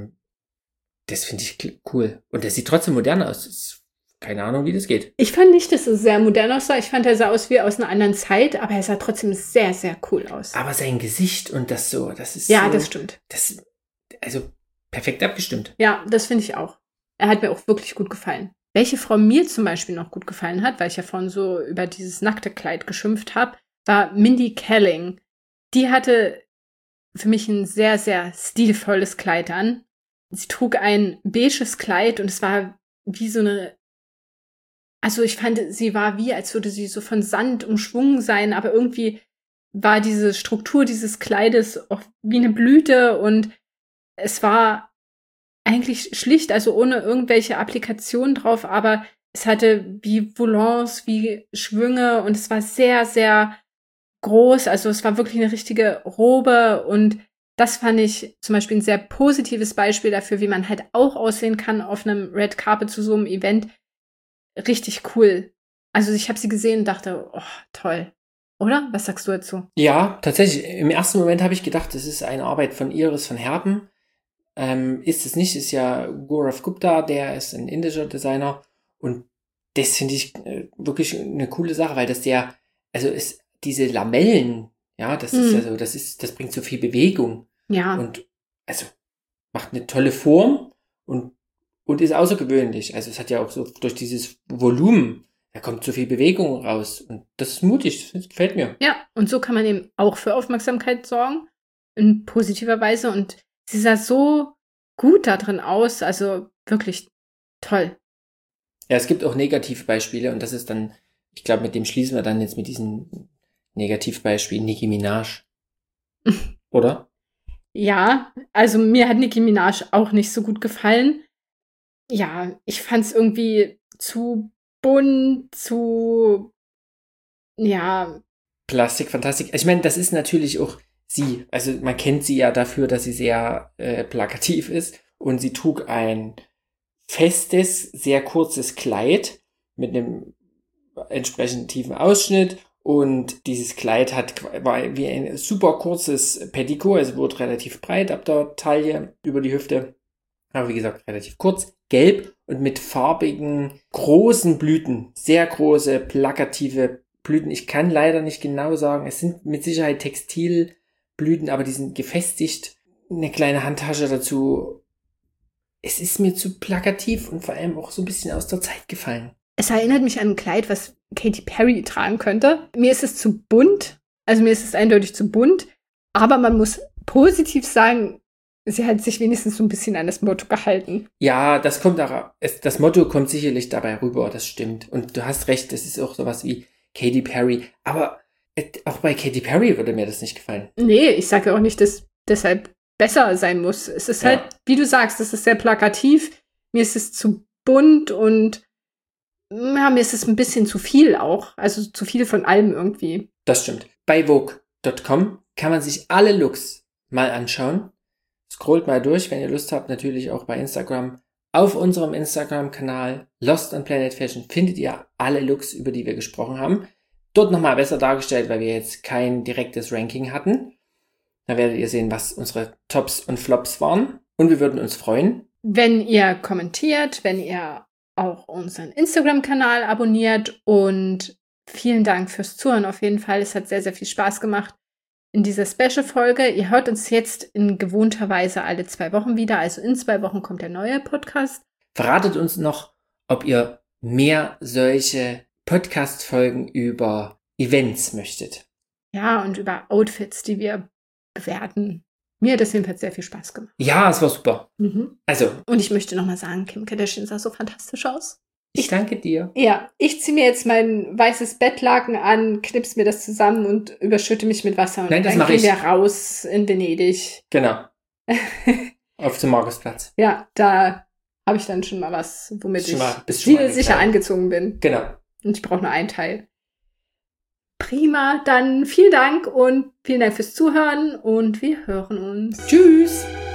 das finde ich cool. Und der sieht trotzdem modern aus. Keine Ahnung, wie das geht. Ich fand nicht, dass es sehr modern aussah. Ich fand, er sah aus wie aus einer anderen Zeit, aber er sah trotzdem sehr, sehr cool aus. Aber sein Gesicht und das ist ja, so, das stimmt. Also perfekt abgestimmt. Ja, das finde ich auch. Er hat mir auch wirklich gut gefallen. Welche Frau mir zum Beispiel noch gut gefallen hat, weil ich ja vorhin so über dieses nackte Kleid geschimpft habe, war Mindy Kaling. Die hatte für mich ein sehr, sehr stilvolles Kleid an. Sie trug ein beiges Kleid und es war wie so eine, also ich fand, sie war wie, als würde sie so von Sand umschwungen sein, aber irgendwie war diese Struktur dieses Kleides auch wie eine Blüte und es war eigentlich schlicht, also ohne irgendwelche Applikationen drauf, aber es hatte wie Volants, wie Schwünge und es war sehr, sehr groß, also es war wirklich eine richtige Robe und das fand ich zum Beispiel ein sehr positives Beispiel dafür, wie man halt auch aussehen kann auf einem Red Carpet zu so einem Event. Richtig cool. Also ich habe sie gesehen und dachte, oh, toll. Oder? Was sagst du dazu? Ja, tatsächlich. Im ersten Moment habe ich gedacht, das ist eine Arbeit von Iris van Herpen. Ist es nicht, ist ja Gaurav Gupta, der ist ein indischer Designer und das finde ich wirklich eine coole Sache, weil das ist diese Lamellen, ja, das ist ja so, das bringt so viel Bewegung. Ja. Und also macht eine tolle Form und ist außergewöhnlich. Also es hat ja auch so durch dieses Volumen, da kommt so viel Bewegung raus und das ist mutig, das gefällt mir. Ja, und so kann man eben auch für Aufmerksamkeit sorgen, in positiver Weise und sie sah so gut da drin aus, also wirklich toll. Ja, es gibt auch Negativbeispiele und das ist dann, ich glaube, mit dem schließen wir dann jetzt mit diesem Negativbeispiel Nicki Minaj. Oder? Ja, also mir hat Nicki Minaj auch nicht so gut gefallen. Ja, ich fand es irgendwie zu bunt, ja. Plastikfantastik. Ich meine, das ist natürlich auch sie. Also man kennt sie ja dafür, dass sie sehr plakativ ist. Und sie trug ein festes, sehr kurzes Kleid mit einem entsprechend tiefen Ausschnitt. Und dieses Kleid war wie ein super kurzes Petticoat, also wurde relativ breit ab der Taille über die Hüfte. Aber wie gesagt, relativ kurz, gelb und mit farbigen, großen Blüten. Sehr große, plakative Blüten. Ich kann leider nicht genau sagen, es sind mit Sicherheit Textilblüten, aber die sind gefestigt. Eine kleine Handtasche dazu. Es ist mir zu plakativ und vor allem auch so ein bisschen aus der Zeit gefallen. Es erinnert mich an ein Kleid, was Katy Perry tragen könnte. Mir ist es zu bunt, also mir ist es eindeutig zu bunt, aber man muss positiv sagen, sie hat sich wenigstens so ein bisschen an das Motto gehalten. Ja, das Motto kommt sicherlich dabei rüber, das stimmt. Und du hast recht, das ist auch sowas wie Katy Perry. Aber auch bei Katy Perry würde mir das nicht gefallen. Nee, ich sage ja auch nicht, dass deshalb besser sein muss. Es ist halt, wie du sagst, es ist sehr plakativ. Mir ist es zu bunt und ja, mir ist es ein bisschen zu viel auch. Also zu viel von allem irgendwie. Das stimmt. Bei Vogue.com kann man sich alle Looks mal anschauen. Scrollt mal durch, wenn ihr Lust habt, natürlich auch bei Instagram. Auf unserem Instagram-Kanal Lost on Planet Fashion findet ihr alle Looks, über die wir gesprochen haben. Dort nochmal besser dargestellt, weil wir jetzt kein direktes Ranking hatten. Da werdet ihr sehen, was unsere Tops und Flops waren. Und wir würden uns freuen, wenn ihr kommentiert, wenn ihr auch unseren Instagram-Kanal abonniert. Und vielen Dank fürs Zuhören auf jeden Fall. Es hat sehr, sehr viel Spaß gemacht in dieser Special-Folge. Ihr hört uns jetzt in gewohnter Weise alle 2 Wochen wieder. Also in 2 Wochen kommt der neue Podcast. Verratet uns noch, ob ihr mehr solche Podcast-Folgen über Events möchtet. Ja, und über Outfits, die wir bewerten. Mir hat das jedenfalls sehr viel Spaß gemacht. Ja, es war super. Mhm. Also. Und ich möchte nochmal sagen, Kim Kardashian sah so fantastisch aus. Ich danke dir. Ja, ich ziehe mir jetzt mein weißes Bettlaken an, knips mir das zusammen und überschütte mich mit Wasser. Und Nein, das dann mache gehen ich. wir raus in Venedig. Genau. Auf dem Markusplatz. Ja, da habe ich dann schon mal was, womit Bist schon mal ich sicher angekleidet. angezogen bin. Genau. Und ich brauche nur einen Teil. Prima, dann vielen Dank und vielen Dank fürs Zuhören und wir hören uns. Tschüss.